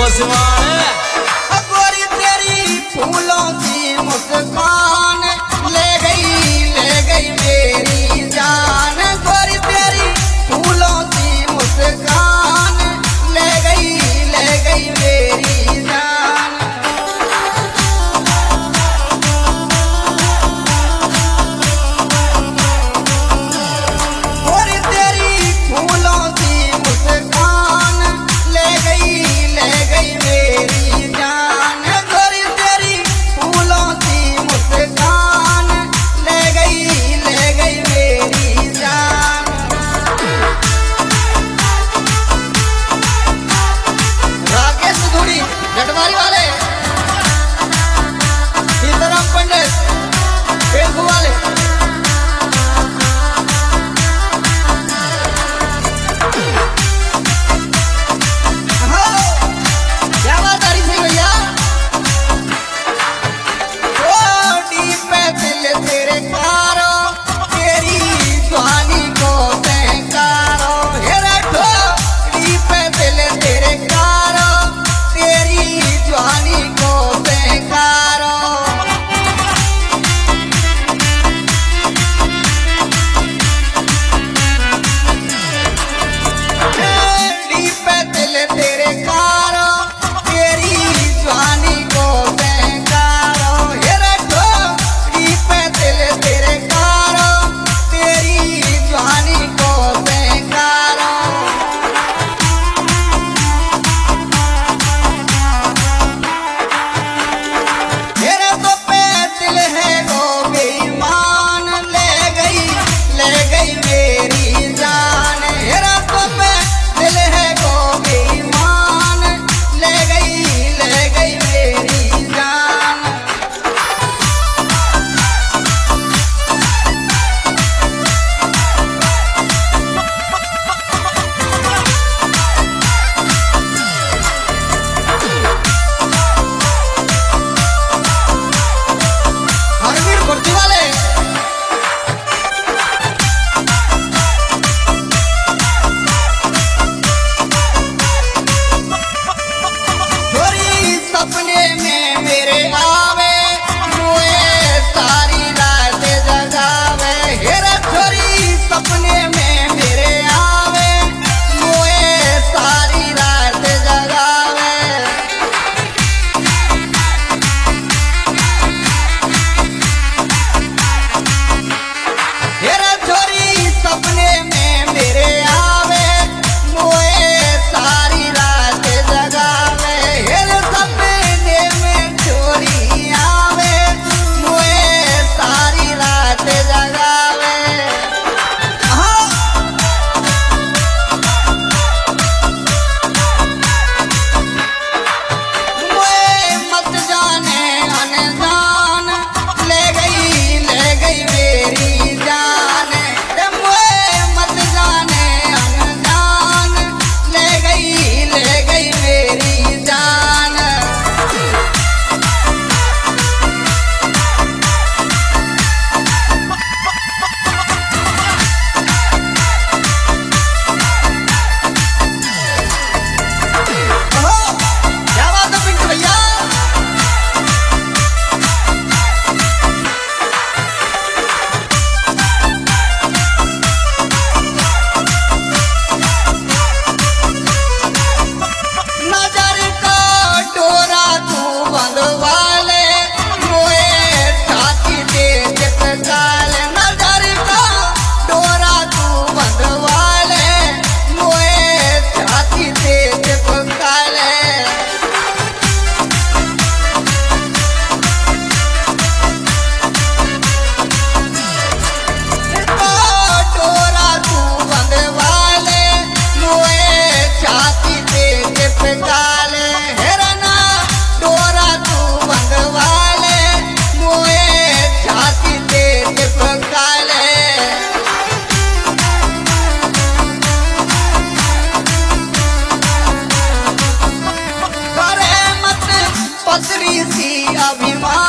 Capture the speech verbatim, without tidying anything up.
सिवाय गोरी तेरी फूलों की मुस्कान ले गई ले गई मेरी जान। गोरी तेरी फूलों की मुस्कान ले गई ले गई मेरी जान। गोरी तेरी फूलों की मुस्कान ले गई ले गई मेरी जान। गोरी तेरी फूलों की मुस्कान ले गई ले गई मेरी जान। राकेश धुड़ी जटवारी वाले, सीताराम पंडित बेलखू वाले, क्या बात आ रही थी भैया। थोड़ी पे दिल तेरे कारो तेरी जवानी को सहकारो। हेरा थोड़ी पे दिल तेरे कारो तेरी जवानी को सहकारो। थोड़ी पे दिल तेरे कारो तेरी जवानी को सहकारो। हेरा थोड़ी पे दिल तेरे कारो तेरी जवानी को सहकारो। मेरे तो पे दिल है वो बेईमान ले गई ले गई मेरी जान। मेरा तो पे दिल है वो बेईमान ले गई ले गई मेरी जान। हरवीर कुर्ती वाले, गोरी सपने में मेरे आवे मोए सारी रात जगावे। हेरा छोरी सपने में मेरे आवे मोए सारी रात जगावे। हेरा छोरी सपने में मेरे आवे मोए सारी रात जगावे। हेरा सपने में छोरी आवे मोए सारी रात जगावे। हाँ। मोए मत जाने अनजान ले गई ले गई मेरी जान। रे मोए मत जाने अनजान ले गई ले गई मेरी जान। ओहो, क्या बात है पिंटू भैया। नजर का डोरा तू बंधवा ले मोए छाती दे चिपकाल। नजर का डोरा तू बंधवा ले मोए छाती दे चिपकाल। डोरा तू बंधवा ले मोए छाती दे चिपकाल। हेरा ना डोरा तू बंधवा ले मोए छाती दे चिपकाल। करे मत पसरी सी अभिमान